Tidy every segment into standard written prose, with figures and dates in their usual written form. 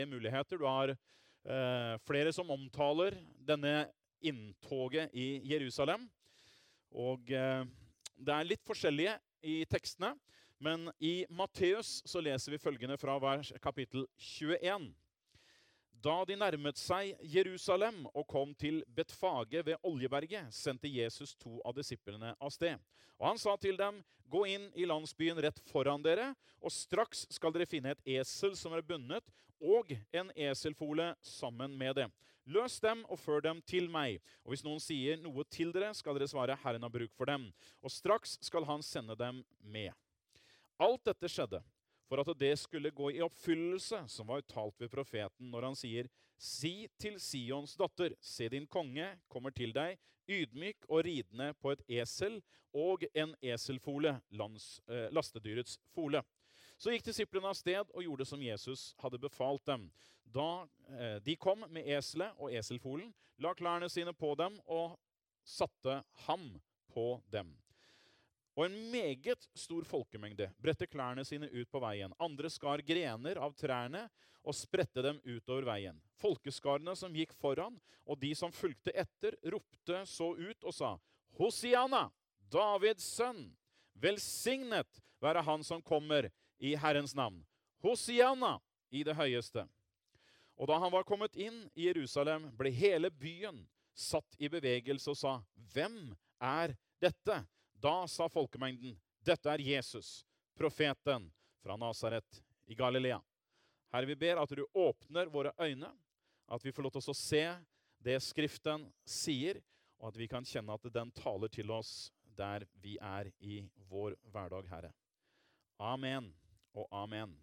muligheter. Du har flere som omtaler denne inntoget i Jerusalem. Og det er litt forskjellige i tekstene, men i Matteus så leser vi følgende fra kapittel 21. Da de nærmet seg Jerusalem og kom til Betfage ved Oljeberget, sendte Jesus 2 av disiplene av sted. Og han sa til dem, gå inn i landsbyen rett foran dere, og straks skal dere finne et esel som er bundet, og en eselfole sammen med det. Løs dem og før dem til meg, og hvis noen sier noe til dere, skal dere svare Herren har bruk for dem, og straks skal han sende dem med. Alt dette skjedde, for at det skulle gå i oppfyllelse, som var uttalt ved profeten, når han sier, si til Sions datter, se din konge kommer til deg, ydmyk og ridende på et esel og en eselfole, lastedyrets fole. Så gikk disiplene av sted og gjorde som Jesus hadde befalt dem. Da de kom med eselet og eselfolen, la klærne sine på dem og satte ham på dem. Og en meget stor folkemengde bredte klærne sine ut på veien. Andre skar grener av trærne og spredte dem utover veien. Folkeskarene som gikk foran, og de som fulgte etter, ropte så ut og sa, Hosianna, Davids sønn, velsignet være han som kommer i Herrens navn. Hosianna i det høyeste. Og da han var kommet inn i Jerusalem, ble hele byen satt i bevegelse og sa, hvem er dette? Da sa folkemengden, dette er Jesus, profeten fra Nazaret i Galilea. Herre, vi ber at du åpner våre øyne, at vi får lov til å se det Skriften sier, og at vi kan kjenne at den taler til oss der vi er i vår hverdag, Herre. Amen og amen.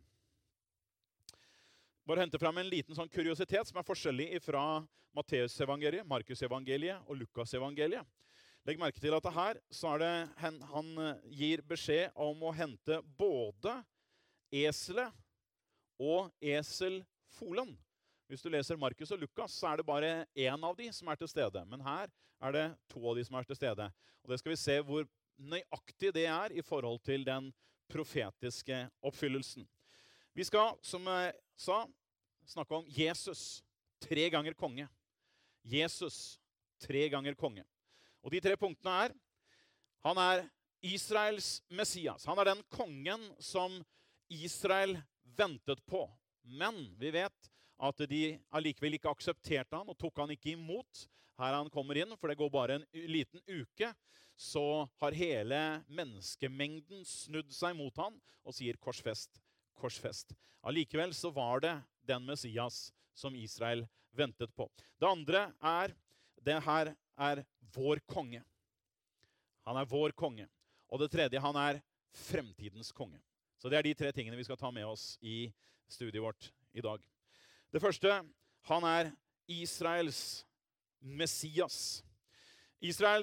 Bare hente frem en liten sånn kuriositet som er forskjellig fra Matteus evangeliet, Markus evangeliet og Lukas evangeliet. Legg merke til at her så er det han gir beskjed om å hente både eselet og eselfolen. Hvis du leser Markus og Lukas, så er det bare en av de som er til stede. Men her er det 2 av de som er til stede. Og det skal vi se hvor nøyaktig det er i forhold til den profetiske oppfyllelsen. Vi skal, som jeg sa, snakke om Jesus, 3 ganger konge. Jesus, 3 ganger konge. Og de 3 punktene er, han er Israels Messias. Han er den kongen som Israel ventet på. Men vi vet at de allikevel ikke aksepterte han og tok han ikke imot her han kommer inn, for det går bare en liten uke, så har hele menneskemengden snudd seg mot han og sier korsfest, korsfest. Allikevel så var det den Messias som Israel ventet på. Det andre er, det her er vår konge. Han er vår konge. Og det tredje, han er fremtidens konge. Så det er de 3 tingene vi skal ta med oss i studiet vårt i dag. Det første, han er Israels Messias. Israel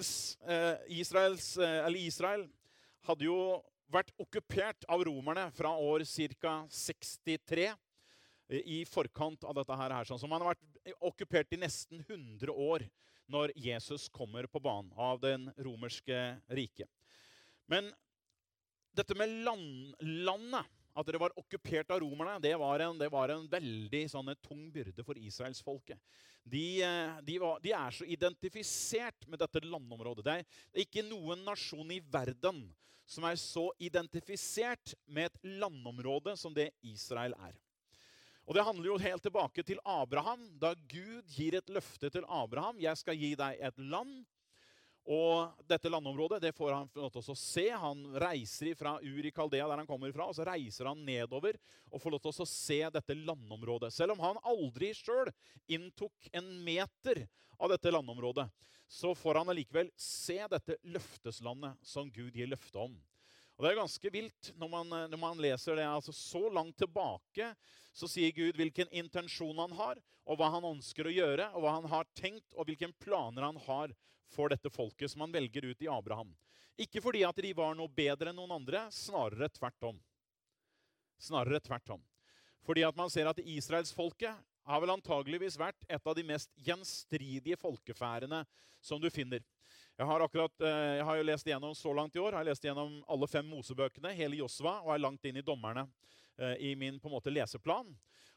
hadde jo vært okkupert av romerne fra år ca. 63 i forkant av dette her. Så man har vært okkupert i nesten 100 år når Jesus kommer på banen av den romerske riket. Men dette med landet, at det var okkupert av romerne, det var en veldig tung byrde for Israelsfolket. De er så identifisert med dette landområdet. Det er ikke noen nasjon i verden som er så identifisert med et landområde som det Israel er. Og det handler jo helt tilbake til Abraham, da Gud gir et løfte til Abraham. Jeg skal gi deg et land, og dette landområdet, det får han lov til å se. Han reiser fra Ur i Kaldea, der han kommer fra, og så reiser han nedover og får lov til å se dette landområdet. Selv om han aldri selv inntok en meter av dette landområdet, så får han allikevel se dette løfteslandet som Gud gir løfte om. Og det er ganske vilt når man leser det. Altså, så langt tilbake så sier Gud hvilken intensjon han har, og hva han ønsker å gjøre, og hva han har tenkt, og hvilke planer han har for dette folket som han velger ut i Abraham. Ikke fordi at de var noe bedre enn noen andre, snarere tvert om. Snarere tvert om. Fordi at man ser at Israelsfolket har vel antageligvis vært et av de mest gjenstridige folkefærene som du finner. Jeg har jo lest igjennom så langt i år, jeg har lest igjennom alle 5 Mosebøkene, hele Josva, og er langt inn i dommerne i min på en måte leseplan.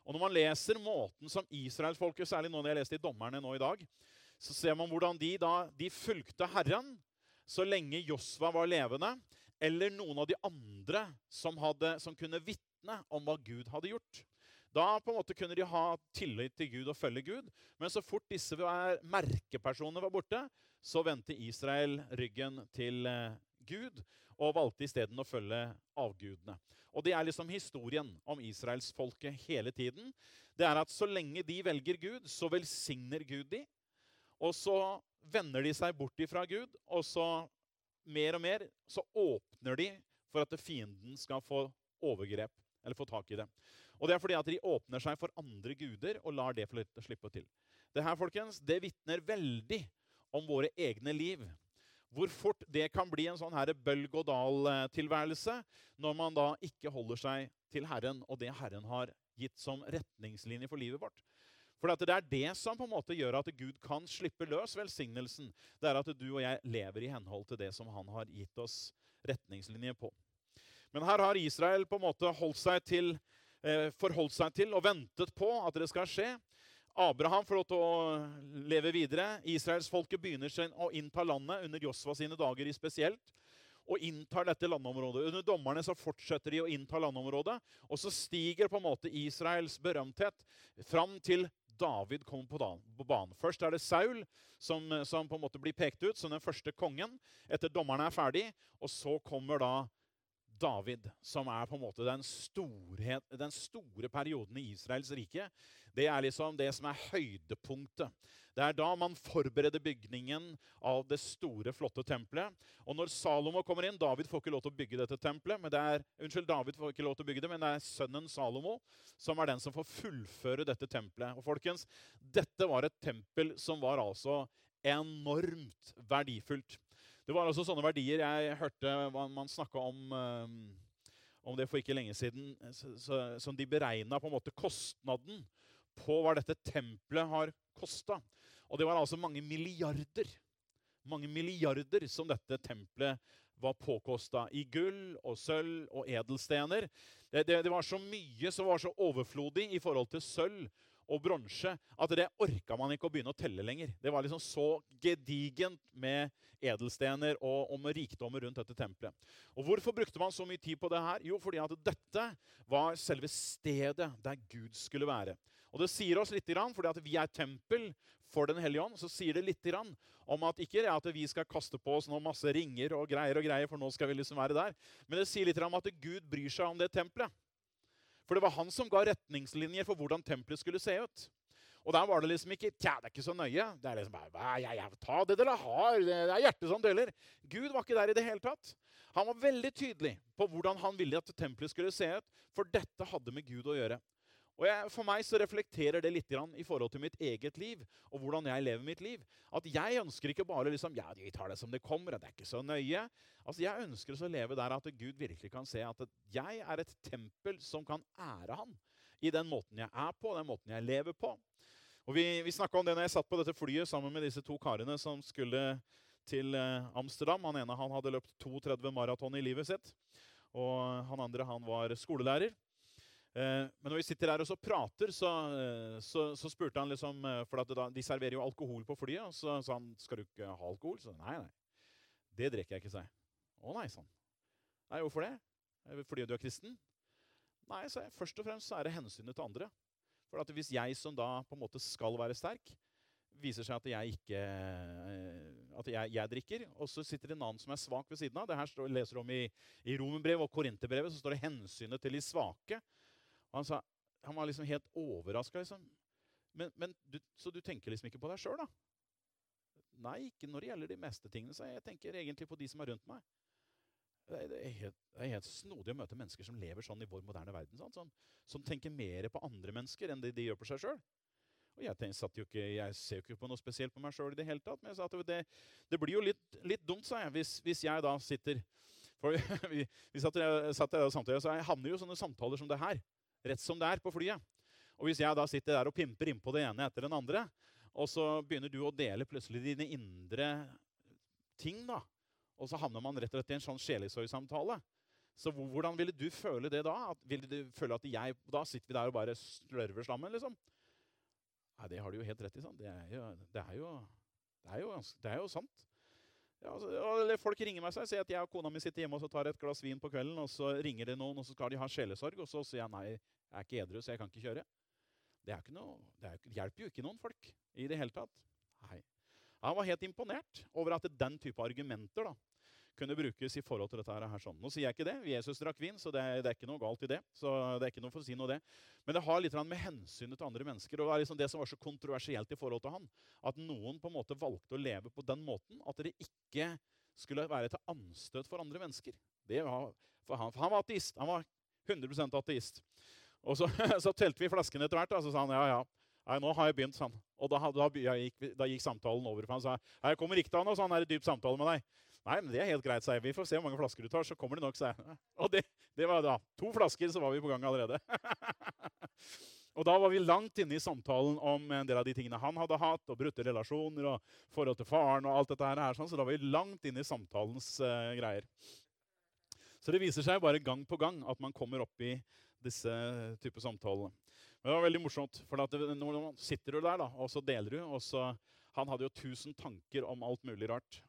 Og når man leser måten som Israelsfolket, særlig nå når jeg leste i Dommerne nå i dag, så ser man hvordan de fulgte Herren så lenge Josva var levende, eller noen av de andre som kunne vitne om hva Gud hadde gjort. Da på en måte kunne de ha tillit til Gud og følge Gud, men så fort disse merkepersonene var borte, så vendte Israel ryggen til Gud, og valgte i stedet å følge avgudene. Og det liksom historien om Israelsfolket hele tiden. Det at så lenge de velger Gud, så velsigner Gud de, og så vender de seg bort ifra Gud, og så mer og mer så åpner de for at fienden skal få overgrep, eller få tak i det. Og det fordi at de åpner seg for andre guder og lar det få slippe til. Det her, folkens, det vitner veldig om våre egne liv. Hvor fort det kan bli en sånn her bølg-og-dal-tilværelse når man da ikke holder seg til Herren og det Herren har gitt som retningslinje for livet vårt. For det det som på en måte gjør at Gud kan slippe løs velsignelsen. Det at du og jeg lever i henhold til det som han har gitt oss retningslinje på. Men her har Israel på en måte forholdt seg til og ventet på at det skal skje. Abraham får lov til å leve videre. Israelsfolket begynner å innta landet under Josva sine dager i spesielt, og inntar dette landområdet. Under dommerne så fortsetter de å innta landområdet, og så stiger på en måte Israels berømthet fram til David kommer på banen. Først det Saul som på en måte blir pekt ut som den første kongen etter dommerne ferdig, og så kommer da David, som på en måte den store perioden i Israels rike. Det liksom det som høydepunktet. Det da man forbereder bygningen av det store, flotte tempelet. Og når Salomo kommer inn, David får ikke lov til å bygge dette tempelet, men David får ikke lov til å bygge det, men det sønnen Salomo som den som får fullføre dette tempelet. Og folkens, dette var et tempel som var altså enormt verdifullt. Det var også sånne verdier jeg hørte man snakket om det for ikke lenge siden, som de beregnet på en måte kostnaden på hva dette tempelet har kostet. Og det var altså mange milliarder som dette tempelet var påkostet i gull og sølv og edelstener. Det var så mye som var så overflodig i forhold til sølv og bronse, at det orket man ikke å begynne å telle lenger. Det var liksom så gedigent med edelstener og med rikdommer rundt dette tempelet. Og hvorfor brukte man så mye tid på det her? Jo, fordi at dette var selve stedet der Gud skulle være. Og det sier oss litt, fordi at vi tempel for den hellige ånd, så sier det litt om at ikke det at vi skal kaste på oss noen masse ringer og greier, for nå skal vi liksom være der. Men det sier litt om at Gud bryr seg om det tempelet. For det var han som ga retningslinjer for hvordan tempelet skulle se ut. Og der var det liksom ikke, det ikke så nøye. Det liksom bare, ta det dere har, det hjertet som deler. Gud var ikke der i det hele tatt. Han var veldig tydelig på hvordan han ville at tempelet skulle se ut, for dette hadde med Gud å gjøre. Og for meg så reflekterer det litt i forhold til mitt eget liv, og hvordan jeg lever mitt liv. At jeg ønsker ikke bare liksom, vi tar det som det kommer, det ikke så nøye. Altså jeg ønsker å leve der at Gud virkelig kan se at jeg et tempel som kan ære han i den måten jeg på, den måten jeg lever på. Og vi snakket om det når jeg satt på dette flyet sammen med disse to karene som skulle til Amsterdam. Han ene han hadde løpt 32 maraton i livet sitt, og han andre han var skolelærer. Men når vi sitter her og så prater, så spurte han liksom, for at de serverer jo alkohol på flyet, og så sa han, skal du ikke ha alkohol? Så nei, det drikker jeg ikke, sa jeg. Å nei, sa han. Nei, hvorfor det? Fordi du kristen? Nei, sa jeg, først og fremst så det hensynet til andre. For at hvis jeg som da på en måte skal være sterk, viser seg at jeg ikke, at jeg drikker, og så sitter det en annen som svak ved siden av. Det her leser du om i Romerbrevet og Korinterbrevet, så står det hensynet til de svake. Og han var liksom helt overrasket, liksom. Så du tenker liksom ikke på deg selv, da? Nei, ikke når det gjelder de meste tingene, så jeg tenker egentlig på de som rundt meg. Det helt snodig å møte mennesker som lever sånn i vår moderne verden, sånn, som tenker mer på andre mennesker enn de gjør på seg selv. Og jeg ser jo ikke på noe spesielt på meg selv i det hele tatt, men jeg sa at det blir jo litt dumt, sa jeg, hvis jeg da sitter, for vi satt der og samtaler, så jeg havner jo sånne samtaler som det her, rett som det på flyet. Og hvis jeg da sitter der og pimper inn på det ene etter den andre, og så begynner du å dele plutselig dine indre ting da, og så havner man rett og slett i en sånn sjelesorgsamtale, Så hvordan ville du føle det da? Ville du føle at da sitter vi der og bare slørver slammen, liksom? Nei, det har du jo helt rett i, sånn. Det er jo sant. Ja, altså, folk ringer meg og sier at jeg og kona mi sitter hjemme og så tar et glass vin på kvelden, og så ringer det noen, og så skal de ha sjelesorg, og så sier jeg nei, jeg er ikke edru, så jeg kan ikke kjøre. Det hjelper jo ikke noen folk i det hele tatt. Nei. Han var helt imponert over at den type argumenter da, kunne brukes i forhold til dette her sånn. Nå sier jeg ikke det, Jesus drakk vin, så det er ikke noe galt i det. Så det er ikke noe for å si noe det. Men det har litt med hensynet til andre mennesker, og det var liksom det som var så kontroversielt i forhold til han. At noen på en måte valgte å leve på den måten, at det ikke skulle være til anstøt for andre mennesker. For han var ateist, han var 100% ateist. Og så telte vi flaskene etter hvert, og så sa han, ja. Nei, nå har jeg begynt, sa han. Og da gikk samtalen over, for han sa, jeg kommer ikke til noe sånn her dyp samtale med deg. Nei, men det er helt greit, sa jeg. Vi får se hvor mange flasker du tar, så kommer det nok, sa jeg. Og det var da 2 flasker, så var vi på gang allerede. Og da var vi langt inne i samtalen om en del av de tingene han hadde hatt, og brutte relasjoner, og forhold til faren, og alt dette her, sånn, så da var vi langt inne i samtalens greier. Så det viser seg bare gang på gang at man kommer opp i disse typer samtaler. Men det var veldig morsomt, for når man sitter du der da, og så deler du, og så, han hadde jo 1000 tanker om alt mulig rart,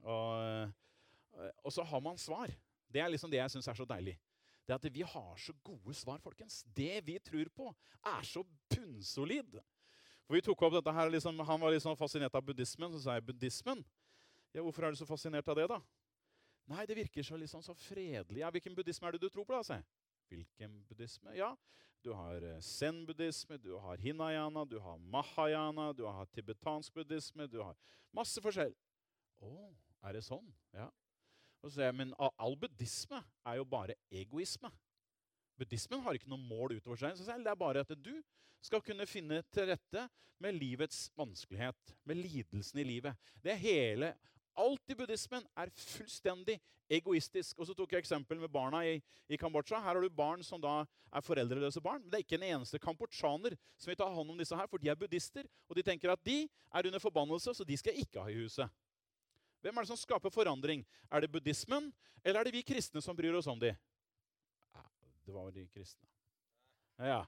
og så har man svar. Det er liksom det jeg synes er så deilig. Det at vi har så gode svar, folkens. Det vi tror på er så bunnsolid. For vi tok opp dette her, liksom, han var liksom fascinert av buddhismen, så sa jeg, buddhismen? Ja, hvorfor er du så fascinert av det da? Nei, det virker så liksom så fredelig. Ja, hvilken buddhisme er det du tror på da, sier jeg? Hvilken buddhisme? Ja, du har zen-buddhisme, du har hinayana, du har mahayana, du har tibetansk buddhisme, du har masse forskjell. Er det sånn? Ja. Og så sier jeg, men all buddhisme er jo bare egoisme. Buddhismen har ikke noe mål utover seg, så sier jeg, det er bare at du skal kunne finne til rette med livets vanskelighet, med lidelsen i livet. Det er hele. Alt i buddhismen er fullstendig egoistisk. Og så tok jeg eksempel med barna i Kambodsja. Her har du barn som da er foreldreløse barn. Men det er ikke en eneste kambodsjaner som vil ta hånd om disse her, for de er buddhister. Og de tenker at de er under forbannelse, så de skal ikke ha i huset. Hvem er det som skaper forandring? Er det buddhismen, eller er det vi kristne som bryr oss om de? Ja, det var de kristne. Ja.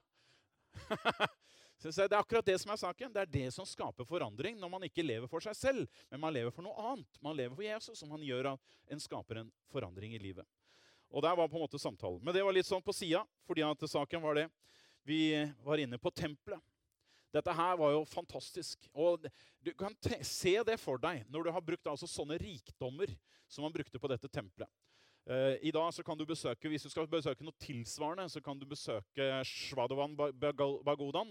Så det er akkurat det som er saken. Det er det som skaper forandring når man ikke lever for seg selv, men man lever for noe annet. Man lever for Jesus, som han gjør at en skaper en forandring i livet. Og der var på en måte samtalen. Men det var litt sånn på siden, fordi at saken var det. Vi var inne på tempelet. Dette her var jo fantastisk. Og du kan se det for deg når du har brukt altså sånne rikdommer som man brukte på dette tempelet. I dag så kan du besøke, hvis du skal besøke noe tilsvarende, så kan du besøke Shvadavan Pagodaen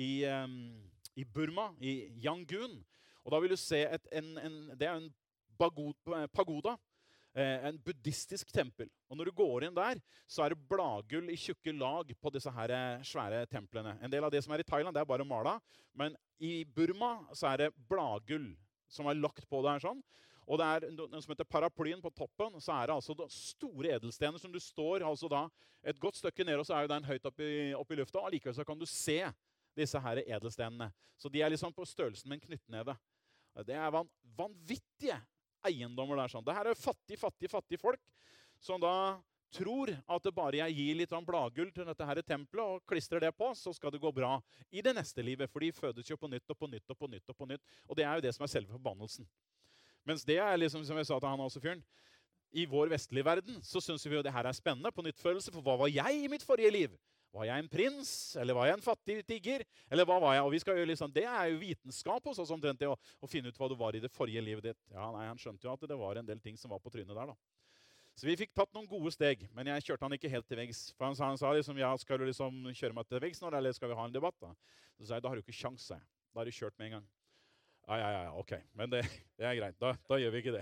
i Burma, i Yangon. Og da vil du se det er en pagoda, en buddhistisk tempel. Og når du går inn der, så er det bladgull i tjukke lag på disse her svære templene. En del av det som er i Thailand, det er bare mala, men i Burma så er det bladgull som er lagt på det her sånn. Og det er noe som heter paraplyen på toppen, så er det altså store edelstener som du står altså da et godt stykke ned, og så er jo den høyt opp i lufta, og likevel så kan du se disse her edelstenene. Så de er liksom på størrelsen med en knyttneve. Det er vanvittige eiendommer der sånn. Det her er fattige folk som da tror at det bare jeg gir litt bladgull til dette her tempelet og klistrer det på, så skal det gå bra i det neste livet, for de fødes jo på nytt og på nytt og på nytt og på nytt. Og det er jo det som er selve forbannelsen. Mens det er liksom, som jeg sa til han også fyren, i vår vestlige verden så synes vi jo det her er spennende på nyttfølelse, for hva var jeg i mitt forrige liv? Var jeg en prins, eller var jeg en fattig tigger, eller hva var jeg? Og vi skal jo liksom, det er jo vitenskap hos oss omtrent det å finne ut hva du var i det forrige livet ditt. Ja, nei, han skjønte jo at det var en del ting som var på trynet der da. Så vi fikk tatt noen gode steg, men jeg kjørte han ikke helt til veggs. For han sa liksom, ja, skal du liksom kjøre meg til veggs nå, eller skal vi ha en debatt da? Så sa jeg, da har du ikke sjans, jeg. Da har du kjørt med en gang. Ja, ok. Men det er greit. Da gjør vi ikke det.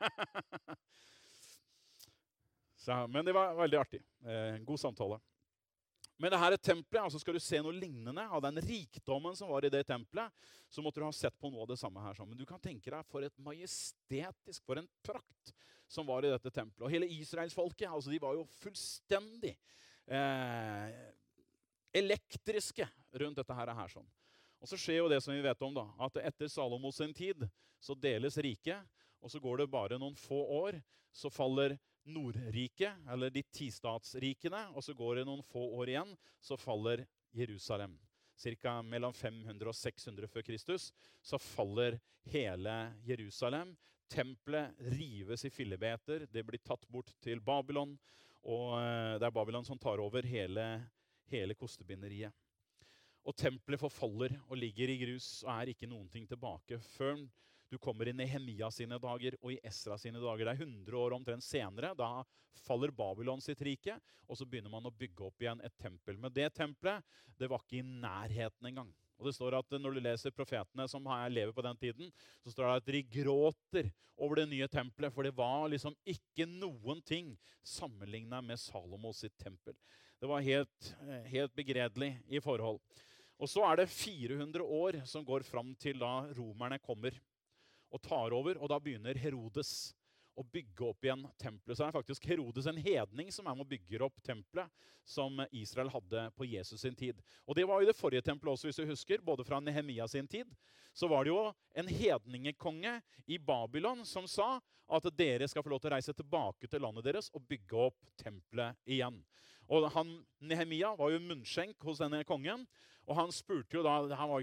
Men det var veldig artig. God samtale. Men det her tempelet, altså skal du se noe lignende av den rikdommen som var i det tempelet, så måtte du ha sett på noe av det samme her. Men du kan tenke deg for et majestetisk, for en prakt som var i dette tempelet. Og hele Israelsfolket, altså de var jo fullstendig elektriske rundt dette her sånn. Og så skjer jo det som vi vet om da, at etter Salomos sin tid så deles riket, og så går det bare noen få år, så faller Nordriket, eller de 10-statsrikene, og så går det noen få år igjen, så faller Jerusalem. Cirka mellom 500 og 600 før Kristus, så faller hele Jerusalem. Tempelet rives i fillebeter, det blir tatt bort til Babylon, og det er Babylon som tar over hele kostebinderiet. Og tempelet forfaller og ligger i grus, og er ikke noen ting tilbake før du kommer i Nehemia sine dager og i Esra sine dager. Det er 100 år omtrent senere, da faller Babylon sitt rike, og så begynner man å bygge opp igjen et tempel. Men det tempelet, det var ikke i nærheten engang. Og det står at når du leser profetene som lever på den tiden, så står det at de gråter over det nye tempelet, for det var liksom ikke noen ting sammenlignet med Salomos sitt tempel. Det var helt begredelig i forhold. Og så er det 400 år som går fram til da romerne kommer og tar over, og da begynner Herodes å bygge opp igjen tempelet. Så er det faktisk Herodes en hedning som med og bygger opp tempelet som Israel hadde på Jesus sin tid. Og det var jo det forrige tempelet også, hvis du husker, både fra Nehemia sin tid. Så var det jo en hedningekonge i Babylon som sa at dere skal få lov til å reise tilbake til landet deres og bygge opp tempelet igjen. Og Nehemia var jo munnskjenk hos denne kongen, og han spurte jo da,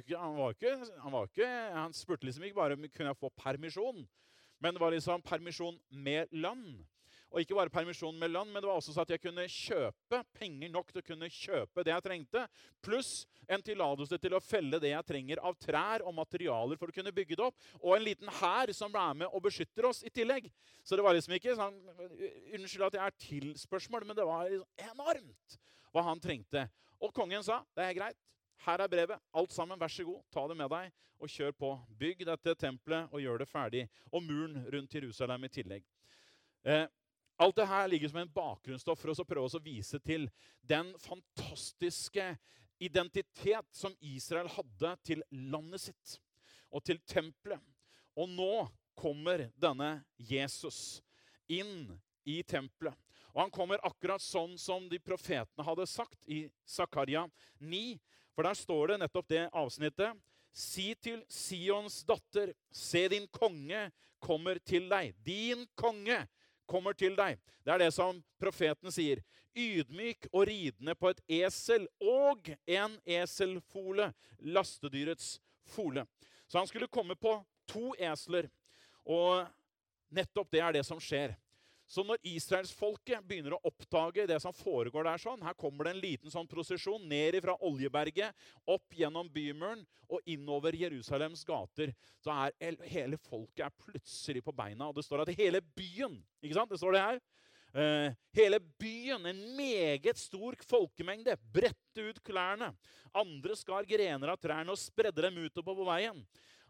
han spurte liksom ikke bare kunne jeg få permisjon, men det var liksom permisjon med lønn. Og ikke bare permisjon med lønn, men det var også så at jeg kunne kjøpe penger nok til å kunne kjøpe det jeg trengte, pluss en tilladelse til å felle det jeg trenger av trær og materialer for å kunne bygge det opp, og en liten hær som er med og beskytter oss i tillegg. Så det var liksom ikke sånn, unnskyld at jeg er til spørsmål, men det var enormt hva han trengte. Og kongen sa, det er greit. Her er brevet, alt sammen, vær så god, ta det med deg og kjør på. Bygg dette tempelet og gjør det ferdig. Og muren rundt Jerusalem i tillegg. Alt det her ligger som en bakgrunnsstoff for oss å prøve oss å vise til den fantastiske identitet som Israel hadde til landet sitt og til tempelet. Og nå kommer denne Jesus inn i tempelet. Og han kommer akkurat sånn som de profetene hadde sagt i Zakaria 9, for der står det nettopp det avsnittet. Si til Sions datter, se din konge kommer til deg. Din konge kommer til deg. Det er det som profeten sier. Ydmyk og ridende på et esel og en eselfole, lastedyrets fole. Så han skulle komme på 2 esler, og nettopp det er det som skjer. Så når Israelsfolket begynner å oppdage det som foregår der sånn, her kommer det en liten sånn prosesjon ned fra Oljeberget, opp gjennom bymuren og innover Jerusalems gater, så hele folket er plutselig på beina, og det står at hele byen, ikke sant? Det står det her. Hele byen, en meget stor folkemengde, brette ut klærne. Andre skar grener av trærne og spredde dem utover på veien.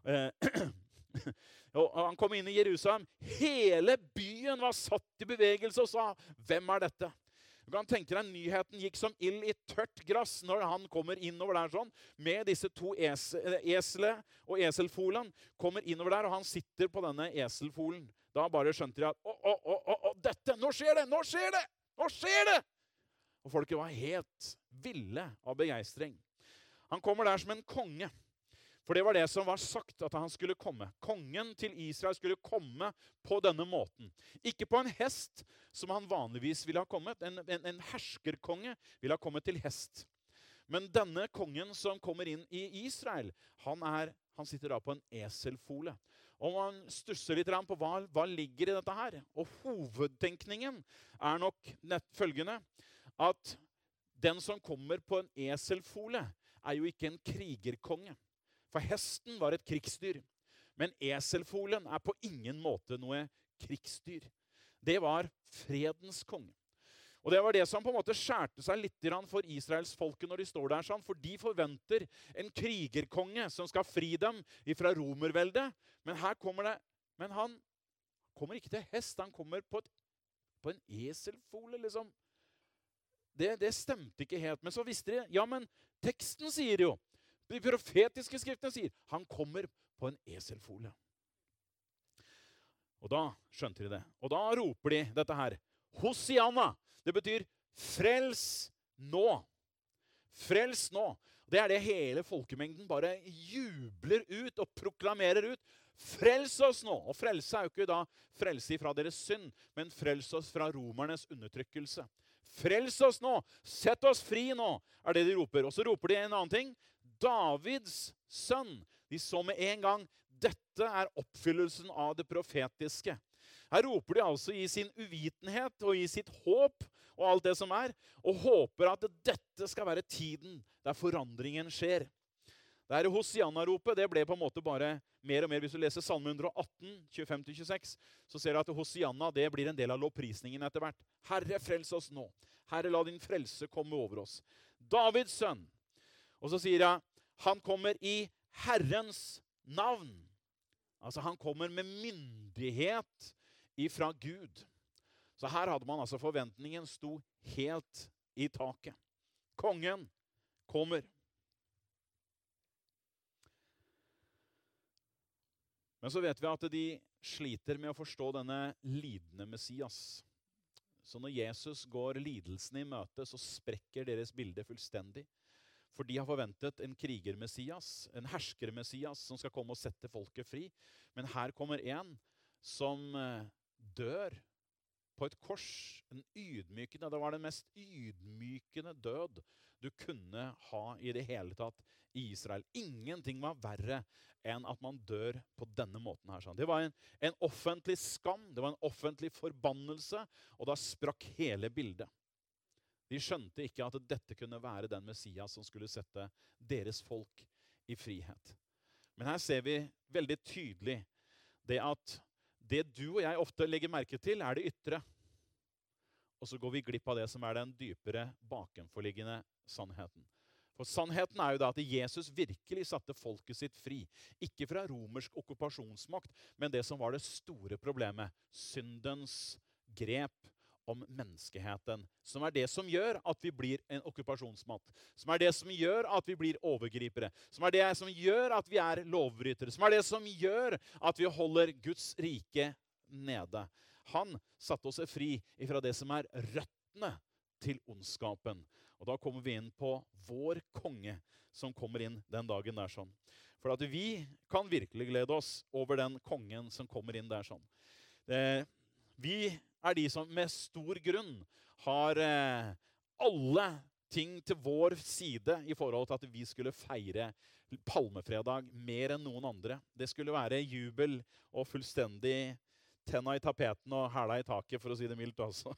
Og han kom inn i Jerusalem. Hele byen var satt i bevegelse og sa, hvem er dette? Du kan tenke deg, nyheten gikk som ild i tørt grass når han kommer innover der sånn, med disse 2 esle og eselfolen, kommer innover der, og han sitter på denne eselfolen. Da bare skjønte de at, dette, nå skjer det, nå skjer det, nå skjer det! Og folket var helt ville av begeistring. Han kommer der som en konge. For det var det som var sagt at han skulle komme. Kongen til Israel skulle komme på denne måten. Ikke på en hest som han vanligvis ville ha kommet. En herskerkonge ville ha kommet til hest. Men denne kongen som kommer inn i Israel, han sitter da på en eselfole. Og man stusser litt på hva ligger i dette her. Og hovedtenkningen er nok følgende, at den som kommer på en eselfole er jo ikke en krigerkonge. For hesten var et krigsdyr, men eselfolen er på ingen måte noe krigsdyr. Det var fredens konge. Og det var det som på en måte skjærte seg litt for Israels folke når de står der sånn, for de forventer en krigerkonge som skal fri dem fra romerveldet, men her kommer det, men han kommer ikke til hest, han kommer på en eselfole, liksom. Det stemte ikke helt, men så visste de, ja, men teksten sier jo, de profetiske skriftene sier, han kommer på en eselfole. Og da skjønte de det. Og da roper de dette her. Hosianna. Det betyr frels nå. Frels nå. Det er det hele folkemengden bare jubler ut og proklamerer ut. frels oss nå. Og frelse er jo ikke da frelse fra deres synd, men frels oss fra romernes undertrykkelse. Frels oss nå, sett oss fri nå, er det de roper. Og så roper de en annen ting. Davids sønn. De så med en gang, dette er oppfyllelsen av det profetiske. Her roper de altså i sin uvitenhet og i sitt håp og alt det som er, og håper at dette skal være tiden der forandringen skjer. Det her Hosianna-ropet, det ble på en måte bare mer og mer. Hvis du leser Salme 118, 25-26, så ser du at Hosianna, det blir en del av lovprisningen etter hvert. Herre, frels oss nå. Herre, la din frelse komme over oss. Davids sønn. Og så sier jeg, han kommer i Herrens navn. Altså, han kommer med myndighet ifra Gud. Så her hadde man altså forventningen sto helt i taket. Kongen kommer. Men så vet vi at de sliter med å forstå denne lidende Messias. Så når Jesus går lidelsen i møte, så sprekker deres bilde fullstendig. For de har forventet en kriger-Messias, en hersker-Messias som skal komme og sette folket fri. Men her kommer en som dør på et kors, en ydmykende. Det var den mest ydmykende død du kunne ha i det hele tatt i Israel. Ingenting var verre enn at man dør på denne måten her. Det var en offentlig skam, det var en offentlig forbannelse, og da sprakk hele bildet. De skjønte ikke at dette kunne være den Messias som skulle sette deres folk i frihet. Men her ser vi veldig tydelig det at det du og jeg ofte legger merke til er det ytre. Og så går vi glipp av det som er den dypere bakenforliggende sannheten. For sannheten er jo da at Jesus virkelig satte folket sitt fri. Ikke fra romersk okkupasjonsmakt, men det som var det store problemet. Syndens grep om menneskeheten. Som er det som gjør at vi blir en okkupasjonsmakt. Som er det som gjør at vi blir overgripere. Som er det som gjør at vi er lovbrytere. Som er det som gjør at vi holder Guds rike nede. Han satte oss fri ifra det som er røttene til ondskapen. Og da kommer vi inn på vår konge som kommer inn den dagen der sånn. For at vi kan virkelig glede oss over den kongen som kommer inn der sånn. Vi er de som med stor grunn har alle ting til vår side i forhold til at vi skulle feire palmefredag mer enn noen andre. Det skulle være jubel og fullstendig tenna i tapeten og hæla i taket, for å si det mildt altså.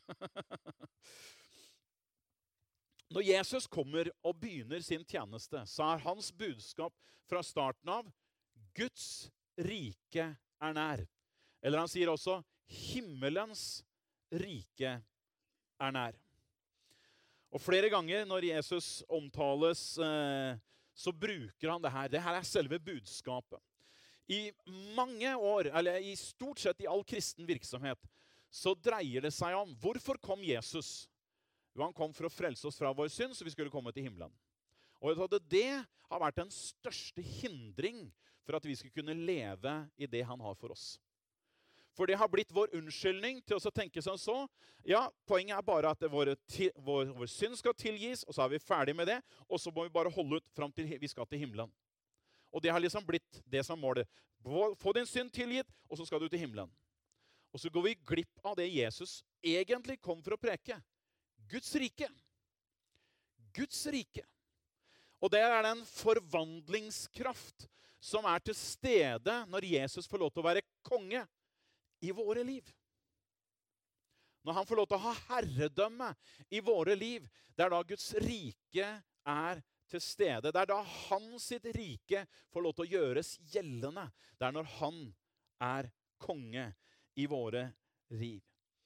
Når Jesus kommer og begynner sin tjeneste, så er hans budskap fra starten av Guds rike er nær. Eller han sier også himmelens rike er nær. Og flere ganger når Jesus omtales, så bruker han det her. Det her er selve budskapet. I mange år, eller i stort sett i all kristen virksomhet, så dreier det seg om hvorfor kom Jesus? Jo, han kom for å frelse oss fra vår synd, så vi skulle komme til himmelen. Og det har vært den største hindring for at vi skulle kunne leve i det han har for oss. For det har blitt vår unnskyldning til å tenke sånn så. Ja, poenget er bare at vår synd skal tilgis, og så er vi ferdig med det, og så må vi bare holde ut frem til vi skal til himmelen. Og det har liksom blitt det som målet. Få din synd tilgitt, og så skal du til himmelen. Og så går vi glipp av det Jesus egentlig kom for å preke. Guds rike. Guds rike. Og det er den forvandlingskraft som er til stede når Jesus får lov til å være konge i våre liv. Når han får lov til å ha herredømme i våre liv, det er da Guds rike er til stede. Det er da hans sitt rike får lov til å gjøres gjeldende. Det er når han er konge i våre liv.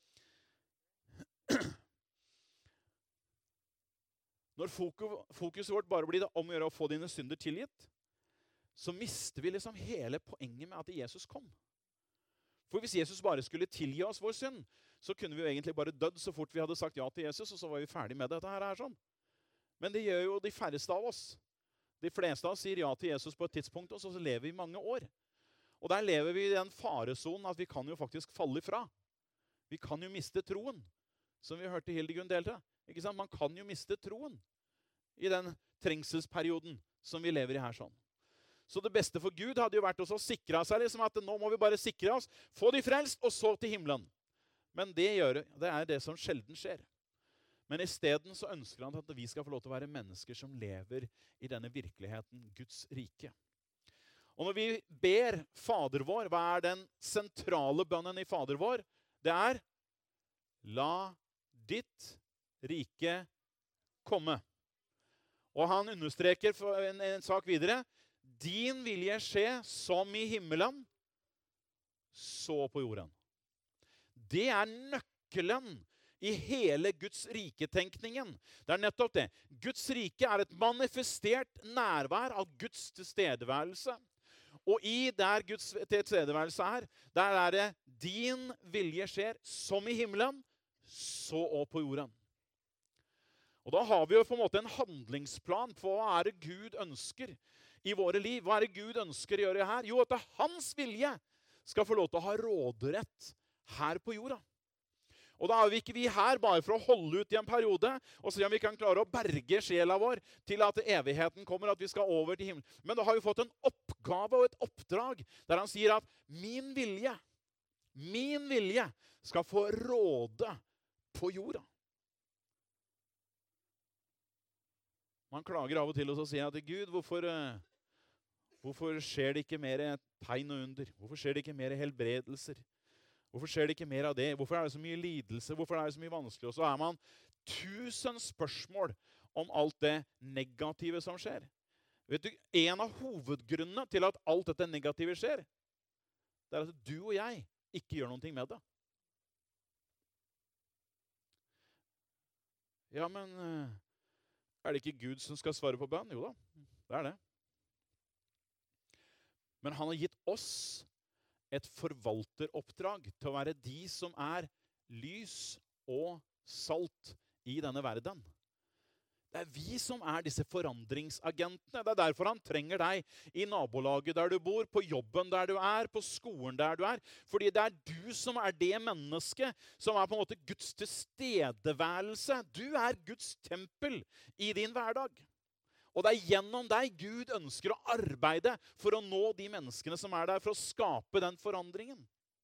Når fokuset vårt bare blir det om å gjøre å få dine synder tilgitt, så mister vi liksom hele poenget med at Jesus kom. For hvis Jesus bare skulle tilgi oss vår synd, så kunne vi jo egentlig bare dødd så fort vi hadde sagt ja til Jesus, og så var vi ferdig med dette her sånn. Men det gjør jo de færreste av oss. De fleste av oss sier ja til Jesus på et tidspunkt, og så lever vi mange år. Og der lever vi i den faresonen at vi kan jo faktisk falle ifra. Vi kan jo miste troen, som vi hørte Hildegunn delte. Ikke sant? Man kan jo miste troen i den trengselsperioden som vi lever i her sånn. Så det beste for Gud hadde jo vært også å sikre seg, liksom at nå må vi bare sikre oss, få de frelst, og så til himmelen. Men det er det som sjelden skjer. Men i stedet så ønsker han at vi skal få lov til å være mennesker som lever i denne virkeligheten, Guds rike. Og når vi ber Fader vår, hva er den sentrale bønnen i Fader vår? Det er, la ditt rike komme. Og han understreker en sak videre, din vilje skje som i himmelen, så på jorden. Det er nøkkelen i hele Guds rike-tenkningen. Det er nettopp det. Guds rike er et manifestert nærvær av Guds tilstedeværelse. Og i der Guds tilstedeværelse er, der er det din vilje skjer som i himmelen, så og på jorden. Og da har vi jo på en måte en handlingsplan på hva er det Gud ønsker i våre liv. Hva er det Gud ønsker å gjøre her? Jo, at det er hans vilje skal få lov til å ha råderett her på jorda. Og da er vi ikke her bare for å holde ut i en periode og se om vi kan klare å berge sjela vår til at evigheten kommer, at vi skal over til himmelen. Men da har vi fått en oppgave og et oppdrag der han sier at min vilje skal få råde på jorda. Man klager av og til og så sier at Gud, hvorfor skjer det ikke mer tegn og under? Hvorfor skjer det ikke mer helbredelser? Hvorfor skjer det ikke mer av det? Hvorfor er det så mye lidelse? Hvorfor er det så mye vanskelig? Og så er man 1000 spørsmål om alt det negative som skjer. Vet du, en av hovedgrunnene til at alt dette negative skjer, det er at du og jeg ikke gjør noe med det. Ja, men er det ikke Gud som skal svare på bønn? Jo da, det er det. Men han har gitt oss et forvalteroppdrag til å være de som er lys og salt i denne verden. Det er vi som er disse forandringsagentene. Det er derfor han trenger deg i nabolaget der du bor, på jobben der du er, på skolen der du er. Fordi det er du som er det mennesket som er på en måte Guds tilstedeværelse. Du er Guds tempel i din hverdag. Og det er gjennom deg Gud ønsker å arbeide for å nå de menneskene som er der, for å skape den forandringen.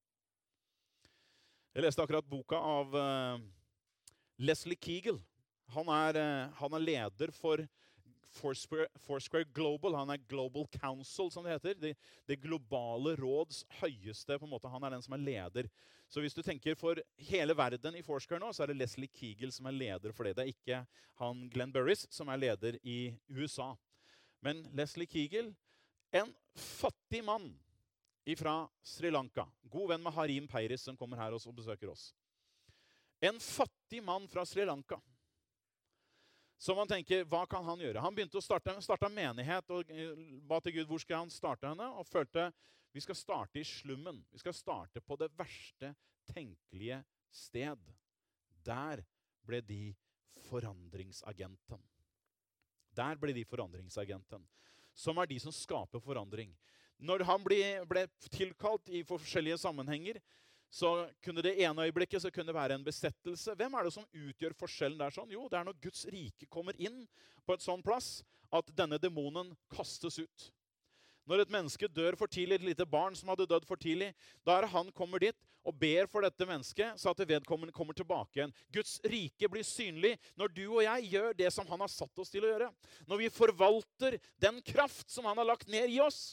Jeg leste akkurat boka av Leslie Keigel. Han er leder for Foursquare Global. Han er Global Council, som det heter. Det globale råds høyeste, på en måte. Han er den som er leder. Så hvis du tenker for hele verden i Foursquare nå, så er det Leslie Keigel som er leder for det. Det er ikke han Glenn Burris som er leder i USA. Men Leslie Keigel, en fattig mann fra Sri Lanka. God venn med Harim Peiris som kommer her og besøker oss. En fattig mann fra Sri Lanka. Så man tenker, hva kan han gjøre? Han begynte å starte menighet og ba til Gud, hvor skal han starte henne? Og følte, vi skal starte i slummen. Vi skal starte på det verste tenkelige sted. Der ble de forandringsagenten. Der ble de forandringsagenten. Som er de som skaper forandring. Når han ble tilkalt i forskjellige sammenhenger, så kunne det ene øyeblikket så kunne det være en besettelse. Hvem er det som utgjør forskjellen der sånn? Jo, det er når Guds rike kommer inn på et sånn plass at denne demonen kastes ut. Når et menneske dør for tidlig, et lite barn som hadde dødd for tidlig, da er han kommer dit og ber for dette mennesket, så at vedkommende kommer tilbake igjen. Guds rike blir synlig når du og jeg gjør det som han har satt oss til å gjøre. Når vi forvalter den kraft som han har lagt ned i oss.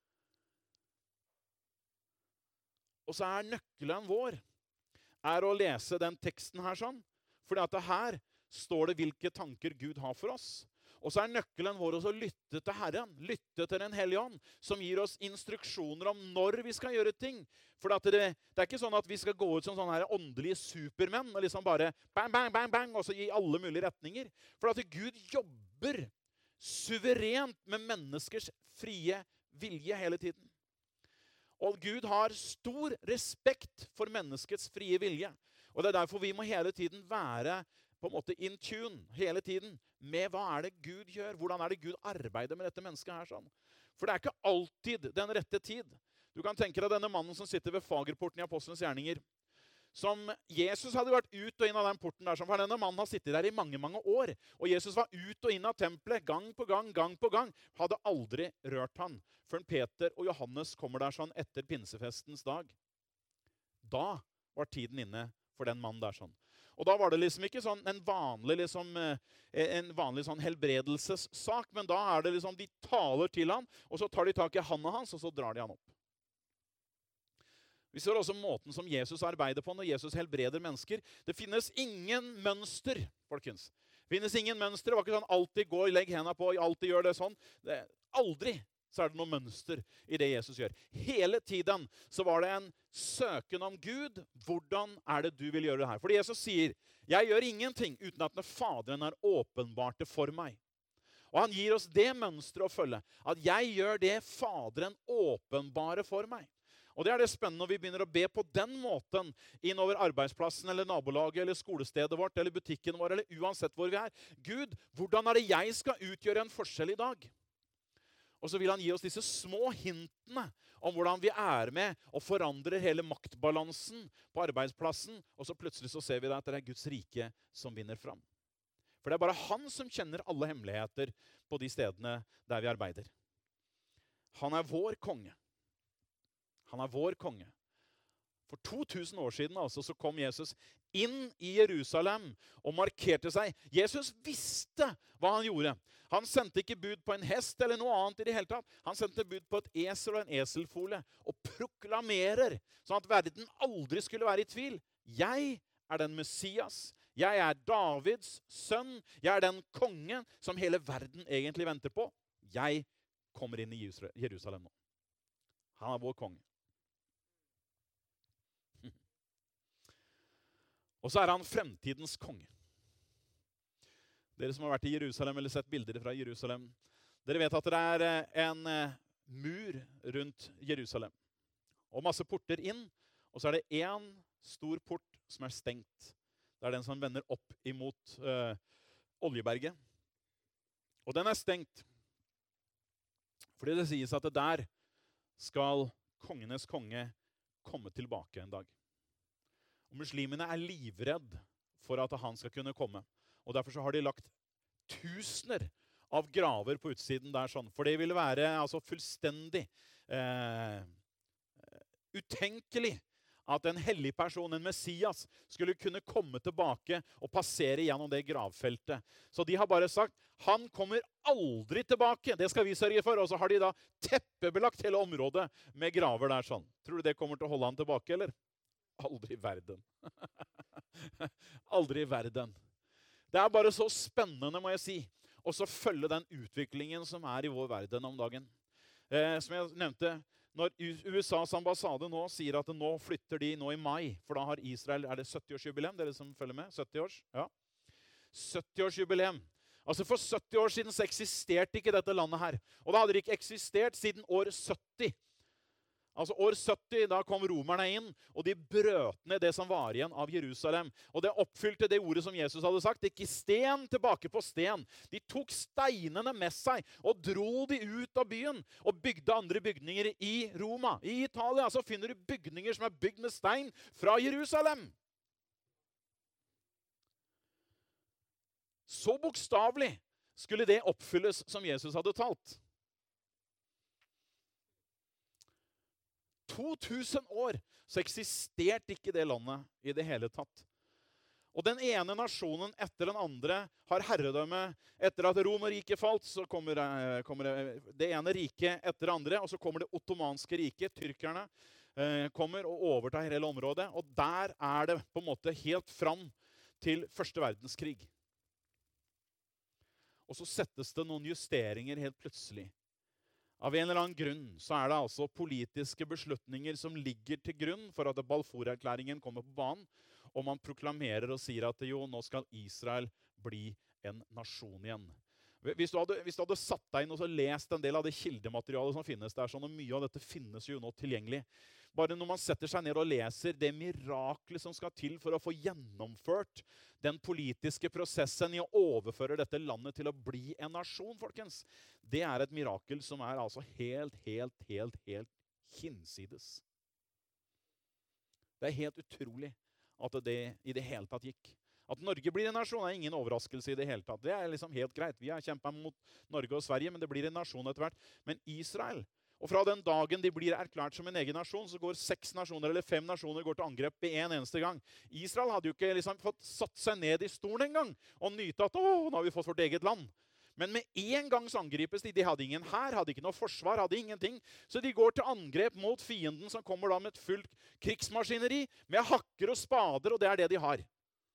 Og så er nøkkelen vår å lese den teksten her sånn, fordi at her står det hvilke tanker Gud har for oss. Og så er nøkkelen vår å lytte til Herren, lytte til den Hellige Ånd, som gir oss instruksjoner om når vi skal gjøre ting. For det er ikke sånn at vi skal gå ut som sånne her åndelige supermenn, og liksom bare bang, bang, bang, bang, og så i alle mulige retninger. For at Gud jobber suverent med menneskers frie vilje hele tiden. Og Gud har stor respekt for menneskets frie vilje. Og det er derfor vi må hele tiden være på en måte in tune, hele tiden, med hva er det Gud gjør, hvordan er det Gud arbeider med dette mennesket her sånn. For det er ikke alltid den rette tid. Du kan tenke deg denne mannen som sitter ved Fagerporten i Apostlenes gjerninger. som Jesus hadde vært ut og inn av den porten der, for denne mannen har sittet der i mange, mange år. Og Jesus var ut og inn av tempelet, gang på gang, hadde aldri rørt han. Før Peter og Johannes kommer der sånn etter pinsefestens dag. Da var tiden inne for den mannen der sånn. Og da var det liksom ikke sånn en vanlig sånn helbredelsessak, men da er det liksom, de taler til han, og så tar de tak i handa hans, og så drar de han opp. Vi ser også måten som Jesus arbeider på når Jesus helbreder mennesker. Det finnes ingen mønster, folkens. Det finnes ingen mønster. Det var ikke sånn alltid gå, legg hendene på, alltid gjør det sånn. Aldri så er det noe mønster i det Jesus gjør. Hele tiden så var det en søken om Gud. Hvordan er det du vil gjøre det her? Fordi Jesus sier, jeg gjør ingenting uten at når Faderen er åpenbart det for meg. Og han gir oss det mønstret å følge. At jeg gjør det Faderen åpenbare for meg. Og det er det spennende når vi begynner å be på den måten innover arbeidsplassen, eller nabolaget, eller skolestedet vårt, eller butikken vår, eller uansett hvor vi er. Gud, hvordan er det jeg skal utgjøre en forskjell i dag? Og så vil han gi oss disse små hintene om hvordan vi er med og forandrer hele maktbalansen på arbeidsplassen. Og så plutselig så ser vi at det er Guds rike som vinner fram. For det er bare han som kjenner alle hemmeligheter på de stedene der vi arbeider. Han er vår konge. Han er vår konge. For 2000 år siden altså, så kom Jesus inn i Jerusalem og markerte seg. Jesus visste hva han gjorde. Han sendte ikke bud på en hest eller noe annet i det hele tatt. Han sendte bud på et esel og en eselfole og proklamerer, sånn at verden aldri skulle være i tvil. Jeg er den Messias. Jeg er Davids sønn. Jeg er den kongen som hele verden egentlig venter på. Jeg kommer inn i Jerusalem nå. Han er vår konge. Og så er han fremtidens konge. Dere som har vært i Jerusalem eller sett bilder fra Jerusalem, dere vet at det er en mur rundt Jerusalem. Og masse porter inn, og så er det en stor port som er stengt. Det er den som vender opp imot Oljeberget. Og den er stengt. Fordi det sies at det der skal kongenes konge komme tilbake en dag. Og muslimene er livredd for at han skal kunne komme. Og derfor så har de lagt tusener av graver på utsiden der sånn. For det ville være altså fullstendig utenkelig at en hellig person, en Messias, skulle kunne komme tilbake og passere gjennom det gravfeltet. Så de har bare sagt, han kommer aldri tilbake. Det skal vi sørge for. Og så har de da teppebelagt hele området med graver der sånn. Tror du det kommer til å holde han tilbake, eller? Aldri i verden. Aldri i verden. Det er bare så spennende, må jeg si, å så følge den utviklingen som er i vår verden om dagen. Som jeg nevnte, når USAs ambassade nå sier at nå flytter de nå i mai, for da har Israel, er det 70-årsjubileum, dere som følger med? 70 års? Ja. 70-årsjubileum. Altså for 70 år siden så eksisterte ikke dette landet her. Og da hadde det ikke eksistert siden år 70. Altså år 70, da kom romerne inn, og de brøt ned det som var igjen av Jerusalem. Og det oppfylte det ordet som Jesus hadde sagt, ikke sten tilbake på sten. De tok steinene med seg, og dro de ut av byen, og bygde andre bygninger i Roma. I Italia så finner du bygninger som er bygd med stein fra Jerusalem. Så bokstavelig skulle det oppfylles som Jesus hadde talt. 2000 år så eksisterte ikke det landet i det hele tatt. Og den ene nasjonen etter den andre har herredømme. Etter at Romerriket falt, så kommer det ene riket etter det andre, og så kommer det ottomanske riket, tyrkerne, kommer og overtar hele området. Og der er det på en måte helt fram til Første verdenskrig. Og så settes det noen justeringer helt plutselig. Av en eller annen grunn så er det altså politiske beslutninger som ligger til grunn for at Balfour-erklæringen kommer på banen, og man proklamerer og sier at jo, nå skal Israel bli en nasjon igjen. Hvis du hadde satt deg inn og så lest en del av det kildematerialet som finnes der, sånn, og mye av dette finnes jo nå tilgjengelig. Bare når man setter seg ned og leser det miraklet som skal til for å få gjennomført den politiske prosessen i å overføre dette landet til å bli en nasjon, folkens. Det er et mirakel som er altså helt hinsides. Det er helt utrolig at det i det hele tatt gikk. At Norge blir en nasjon er ingen overraskelse i det hele tatt. Det er liksom helt greit. Vi har kjempet mot Norge og Sverige, men det blir en nasjon etter hvert. Men Israel, og fra den dagen de blir erklært som en egen nasjon, så går 6 nasjoner eller 5 nasjoner går til angrep i en eneste gang. Israel hadde jo ikke liksom fått satt seg ned i stolen en gang og nyte at nå har vi fått vårt eget land. Men med en gang så angripes de. De hadde ingen hær, hadde ikke noe forsvar, hadde ingenting. Så de går til angrep mot fienden som kommer da med et fullt krigsmaskineri, med hakker og spader, og det er det de har.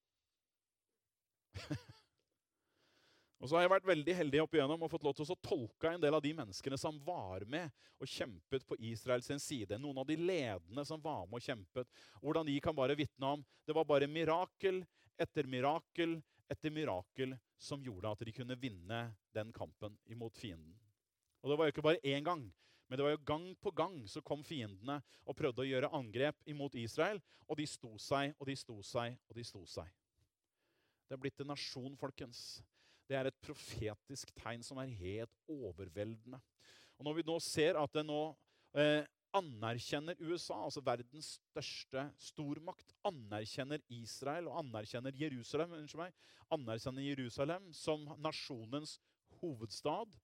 Og så har jeg vært veldig heldig opp igjennom og fått lov til å tolke en del av de menneskene som var med og kjempet på Israels side. Noen av de ledende som var med og kjempet. Hvordan de kan bare vitne om. Det var bare mirakel etter mirakel etter mirakel som gjorde at de kunne vinne den kampen imot fienden. Og det var jo ikke bare én gang, men det var jo gang på gang så kom fiendene og prøvde å gjøre angrep imot Israel, og de sto seg, og de sto seg, og de sto seg. Det er blitt en nasjon, folkens. Det er et profetisk tegn som er helt overveldende. Og når vi nå ser at det nå anerkjenner USA, altså verdens største stormakt, anerkjenner Israel og anerkjenner Jerusalem som nasjonens hovedstad.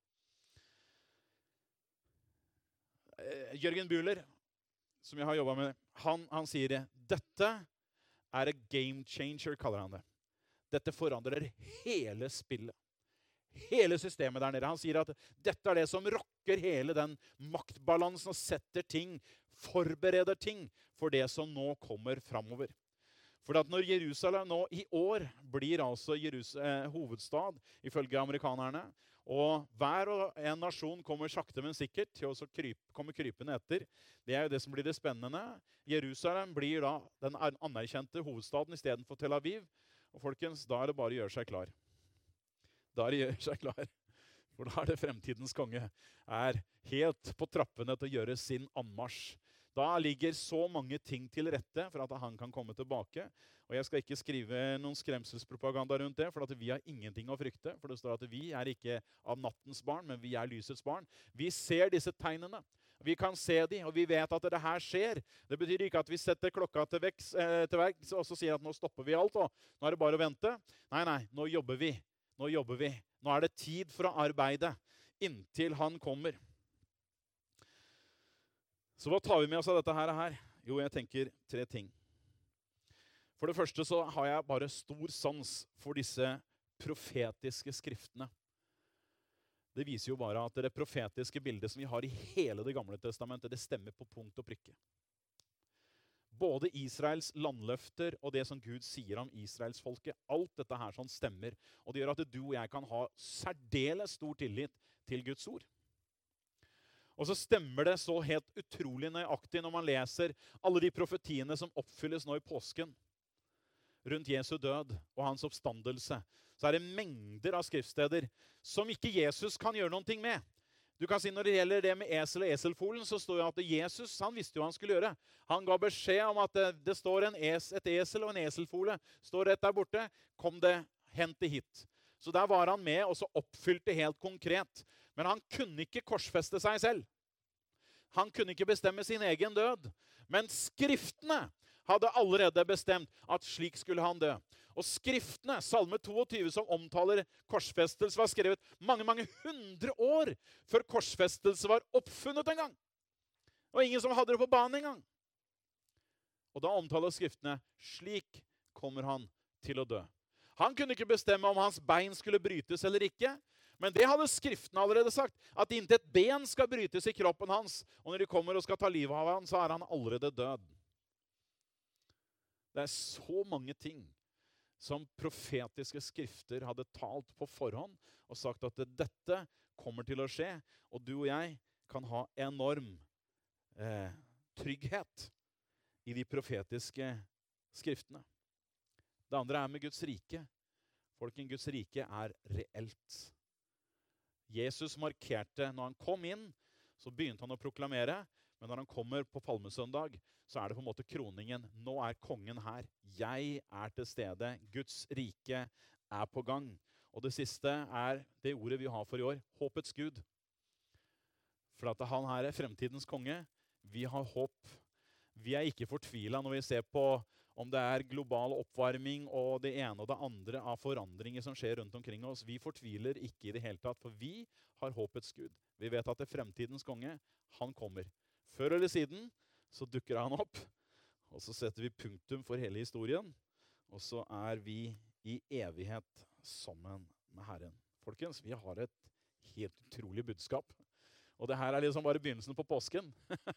Jørgen Bühler, som jeg har jobbet med, han sier det. Dette er a game changer, kaller han det. Dette forandrer hele spillet. Hele systemet der nede. Han sier at dette er det som rokker hele den maktbalansen og setter ting, forbereder ting for det som nå kommer fremover. For at når Jerusalem nå i år blir altså hovedstad, ifølge amerikanerne, og hver og en nasjon kommer sakte, men sikkert til å komme krypende etter. Det er jo det som blir det spennende. Jerusalem blir da den anerkjente hovedstaden i stedet for Tel Aviv. Og folkens, da er det bare å gjøre seg klar. Da er det å gjøre seg klar. For da er det fremtidens konge er helt på trappene til å gjøre sin anmarsj. Da ligger så mange ting til rette for at han kan komme tilbake. Og jeg skal ikke skrive noen skremselspropaganda rundt det, for at vi har ingenting å frykte. For det står at vi er ikke av nattens barn, men vi er lysets barn. Vi ser disse tegnene. Vi kan se dem, og vi vet at det her skjer. Det betyr ikke at vi setter klokka til veggs og så sier at nå stopper vi alt, og nå er det bare å vente. Nei, nå jobber vi. Nå jobber vi. Nå er det tid for å arbeide inntil han kommer. Så hva tar vi med oss av dette her? Jo, jeg tenker 3 ting. For det første så har jeg bare stor sans for disse profetiske skriftene. Det viser jo bare at det profetiske bildet som vi har i hele det gamle testamentet, det stemmer på punkt og prikke. Både Israels landløfter og det som Gud sier om Israels folke, alt dette her sånn stemmer. Og det gjør at du og jeg kan ha særdeles stor tillit til Guds ord. Og så stemmer det så helt utrolig nøyaktig når man leser alle de profetiene som oppfylles nå i påsken. Rundt Jesu død og hans oppstandelse, så er det mengder av skriftsteder som ikke Jesus kan gjøre noen ting med. Du kan si når det gjelder det med esel og eselfolen, så står det at Jesus, han visste jo hva han skulle gjøre. Han ga beskjed om at det står et esel og en eselfole, står rett der borte, kom det, hent det hit. Så der var han med, og så oppfylte helt konkret. Men han kunne ikke korsfeste seg selv. Han kunne ikke bestemme sin egen død. Men skriftene hadde allerede bestemt at slik skulle han dø. Og skriftene, Salme 22, som omtaler korsfestelse, var skrevet mange, mange hundre år før korsfestelse var oppfunnet en gang. Og ingen som hadde det på banen en gang. Og da omtaler skriftene, slik kommer han til å dø. Han kunne ikke bestemme om hans bein skulle brytes eller ikke, men det hadde skriftene allerede sagt, at inntil et ben skal brytes i kroppen hans, og når de kommer og skal ta livet av han, så er han allerede død. Det er så mange ting som profetiske skrifter hadde talt på forhånd og sagt at dette kommer til å skje, og du og jeg kan ha enorm trygghet i de profetiske skriftene. Det andre er med Guds rike. Folken, Guds rike er reelt. Jesus markerte, når han kom inn, så begynte han å proklamere, men når han kommer på palmesøndag, så er det på en måte kroningen. Nå er kongen her. Jeg er til stede. Guds rike er på gang. Og det siste er det ordet vi har for i år, håpets Gud. For at han her er fremtidens konge. Vi har håp. Vi er ikke fortvilet når vi ser på om det er global oppvarming og det ene og det andre av forandringer som skjer rundt omkring oss. Vi fortviler ikke i det hele tatt, for vi har håpets Gud. Vi vet at det fremtidens konge, han kommer. Før eller siden så dukker han opp, og så setter vi punktum for hele historien, og så er vi i evighet sammen med Herren. Folkens, vi har et helt utrolig budskap. Og det her er liksom bare begynnelsen på påsken.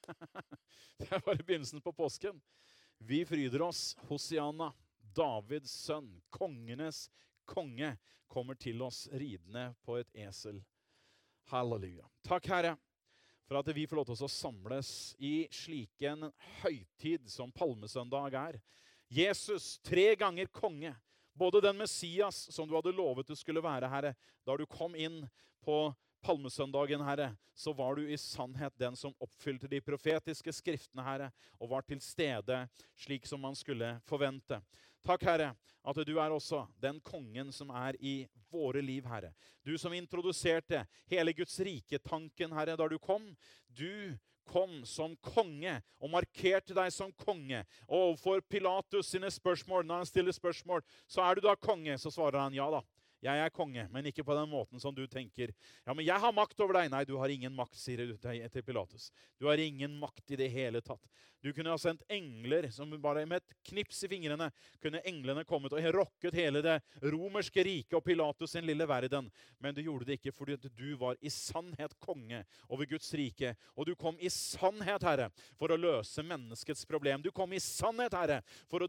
Det er bare begynnelsen på påsken. Vi fryder oss. Hosianna, Davids sønn, kongenes konge, kommer til oss ridende på et esel. Halleluja. Takk, Herre, for at vi får lov til å samles i slik en høytid som Palmesøndag er. Jesus, 3 ganger konge. Både den Messias som du hadde lovet du skulle være, Herre, da du kom inn på Palmesøndagen, Herre, så var du i sannhet den som oppfylte de profetiske skriftene, Herre, og var til stede slik som man skulle forvente. Takk, Herre, at du er også den kongen som er i våre liv, Herre. Du som introduserte hele Guds rike-tanken, Herre, da du kom. Du kom som konge og markerte deg som konge. Og for Pilatus sine spørsmål, når han stiller spørsmål, så er du da konge, så svarer han ja da. Jeg er konge, men ikke på den måten som du tenker. Ja, men jeg har makt over deg. Nei, du har ingen makt, sier du til Pilatus. Du har ingen makt i det hele tatt. Du kunne ha sendt engler, som bare med et knips i fingrene, kunne englene kommet og rokket hele det romerske riket og Pilatus sin lille verden. Men du gjorde det ikke fordi du var i sannhet konge over Guds rike. Og du kom i sannhet, Herre, for å løse menneskets problem. Du kom i sannhet, Herre, for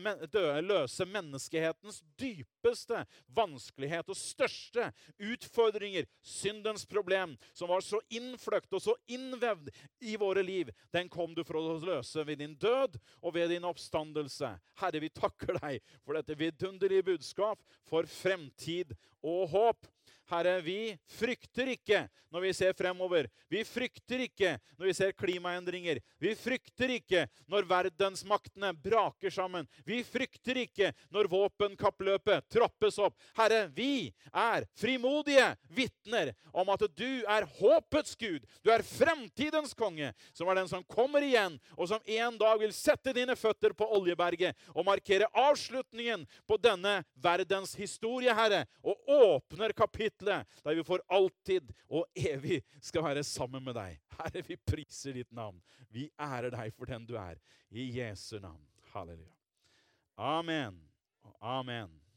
å løse menneskehetens dypeste vanskelighet og største utfordringer. Syndens problem, som var så innfløkt og så innvevd i våre liv, den kom du for å løse ved din død og ved din oppstandelse. Herre, vi takker deg for dette vidunderlige budskap, for fremtid og håp. Herre, vi frykter ikke når vi ser fremover. Vi frykter ikke når vi ser klimaendringer. Vi frykter ikke når verdensmaktene braker sammen. Vi frykter ikke når våpenkappløpet trappes opp. Herre, vi er frimodige vittner om at du er håpets Gud. Du er fremtidens konge, som er den som kommer igjen, og som en dag vil sette dine føtter på Oljeberget og markere avslutningen på denne verdens historie, Herre, og åpner kapitlet der vi for alltid og evig skal være sammen med deg. Herre, vi priser ditt navn. Vi ærer deg for den du er. I Jesu navn. Halleluja. Amen. Amen.